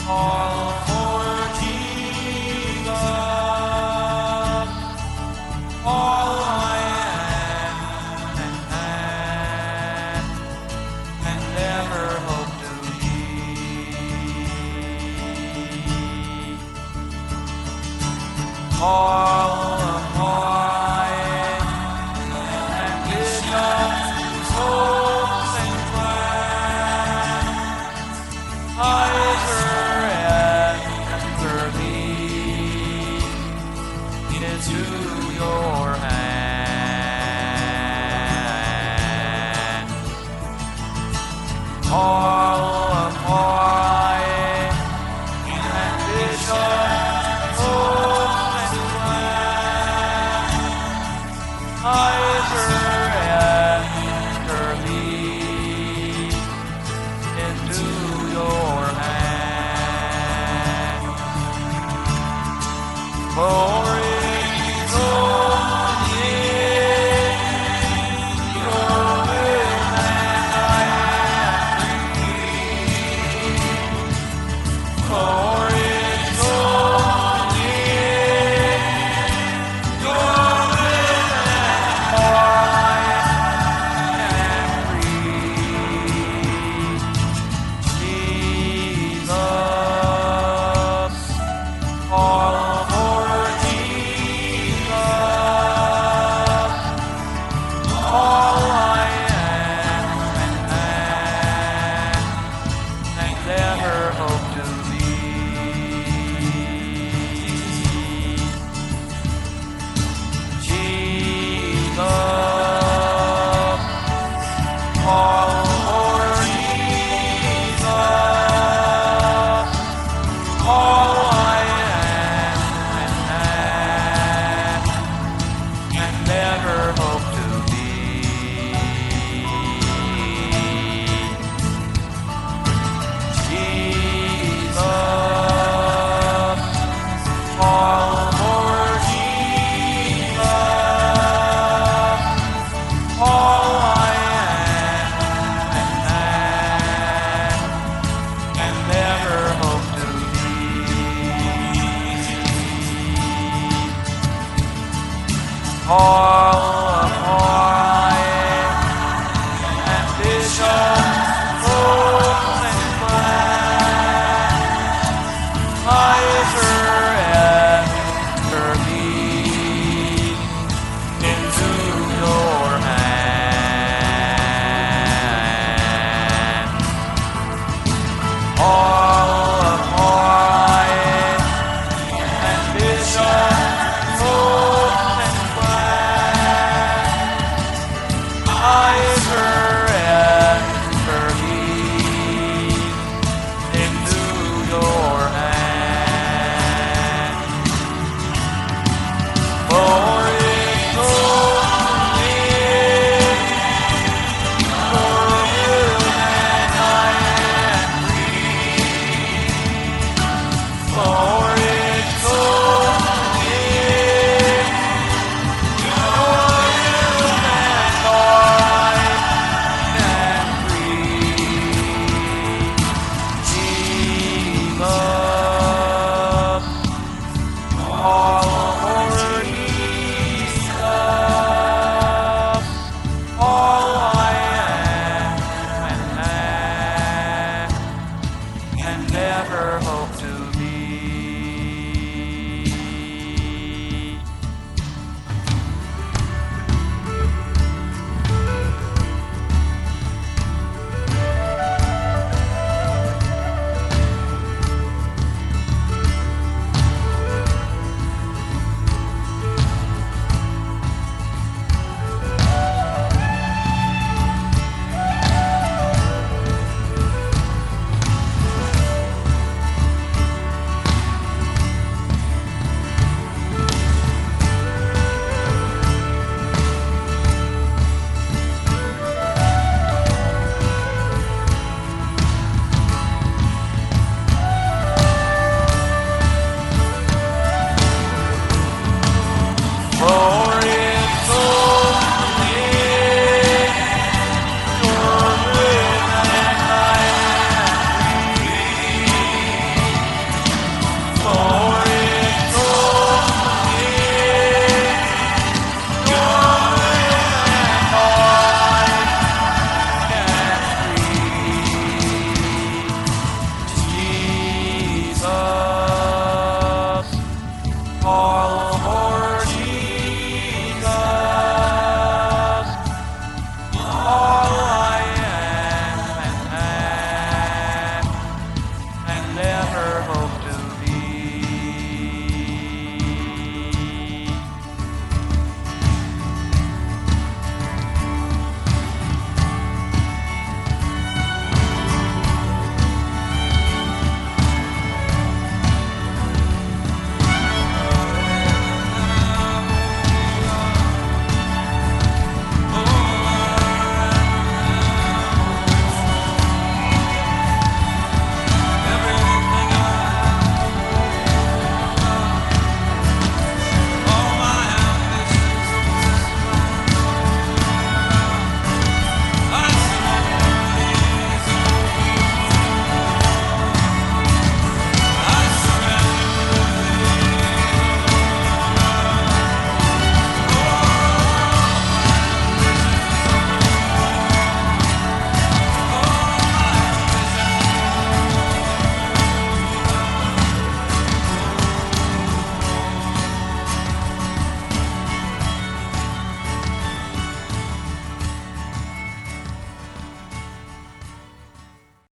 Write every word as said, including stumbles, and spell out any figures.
all for Jesus, all I am and had, and never hope to be. All of my ambitions, hopes, and plans, I surrender thee into your hand. All of my ambitions, hopes, and plans, I surrender thee into your hand. For it's only in your will that I am free. For it's only in your will that I am free. Jesus, all for Jesus, all I am and had, and never hope to be. Jesus, all for Jesus, all I am and had, and never hope to be. Jesus, all for Jesus, all I am and had, and never hope to be. All of my ambitions, hopes, and plans, I surrender thee into your hand. All of my ambitions, hopes, and plans, I surrender thee into your hand. For it's only your will that I am free. For it's only your will that I am free. Jesus, all for Jesus, all I am and had, and never hope to be.